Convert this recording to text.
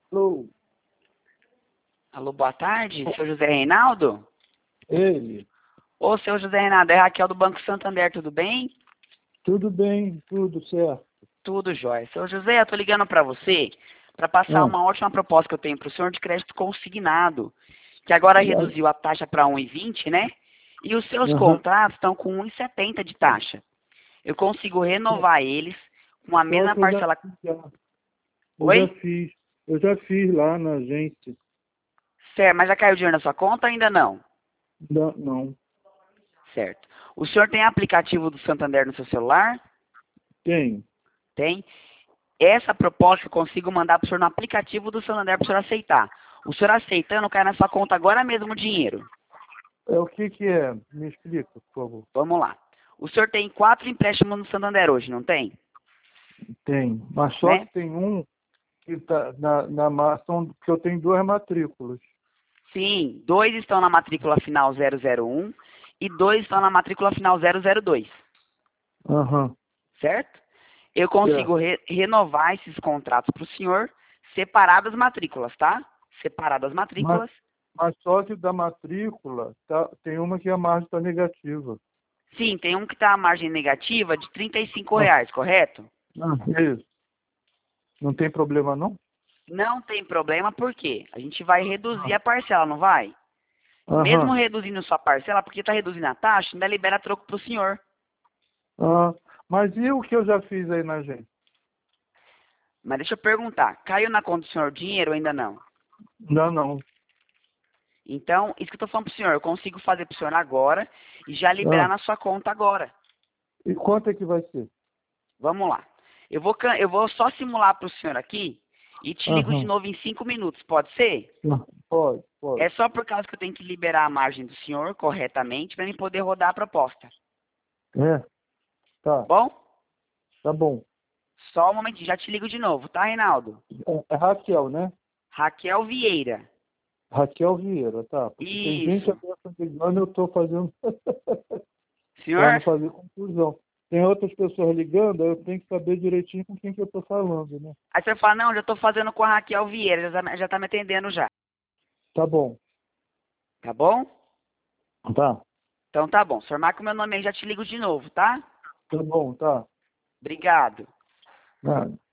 Alô, Alô, boa tarde, seu José Reinaldo? ele. Ô, seu José Reinaldo, é Raquel do Banco Santander, tudo bem? Tudo bem, tudo certo. Tudo jóia. Seu José, eu tô ligando para você para passar Ah, uma ótima proposta que eu tenho para o senhor de crédito consignado, que agora já- reduziu a taxa para 1,20, né? E os seus aham. contratos estão com 1,70 de taxa. Eu consigo renovar eles com a Só mesma que eu já, parcela. já, eu já Oi? fiz. Eu já fiz lá na agência. Certo, mas já caiu dinheiro na sua conta ou ainda não? Não, não. Certo. O senhor tem aplicativo do Santander no seu celular? Tem. Tem? Essa proposta eu consigo mandar para o senhor no aplicativo do Santander para o senhor aceitar. O senhor aceitando, cai na sua conta agora mesmo o dinheiro. É o que que é? Me explica, por favor. Vamos lá. O senhor tem 4 empréstimos no Santander hoje, não tem? Tem. Mas só Né? que tem um que tá que eu tenho duas matrículas. Sim, 2 estão na matrícula final 001 e 2 estão na matrícula final 002, Aham. certo? Eu consigo Certo. renovar esses contratos para o senhor, separadas matrículas, tá? Separadas Mas, matrículas. mas só que da matrícula tem uma que a margem está negativa. Sim, tem um que está a margem negativa de Ah, R$ 35, correto? isso. Não tem problema, não? Não tem problema, por quê? A gente vai reduzir a parcela, não vai? Mesmo Aham. reduzindo sua parcela, porque está reduzindo a taxa, ainda libera troco para o senhor. Ah, mas e o que eu já fiz aí na agência? Mas deixa eu perguntar, caiu na conta do senhor dinheiro ou ainda não? Não, não. Então, isso que eu estou falando para o senhor, eu consigo fazer para o senhor agora e já liberar Ah, na sua conta agora. e quanto é que vai ser? Vamos lá. Eu vou só simular para o senhor aqui e te ligo de Aham. novo em 5 minutos, pode ser? Ah, pode, É pode. só por causa que eu tenho que liberar a margem do senhor corretamente para mim poder rodar a proposta. É, Tá tá, bom? tá bom. Só um momentinho, já te ligo de novo, tá, Reinaldo? É Raquel, né? Raquel Vieira. Raquel Vieira, tá. Porque tem gente Isso. aberta ligando, eu estou fazendo para não Senhor? fazer confusão. Tem outras pessoas ligando, eu tenho que saber direitinho com quem que eu estou falando, né? Aí você fala, não, já tô fazendo com a Raquel Vieira, já tá me atendendo já. Tá bom. Tá bom? Tá. Então tá bom. O senhor marca o meu nome aí, já te ligo de novo, tá? Tá bom, tá. Obrigado. Nada.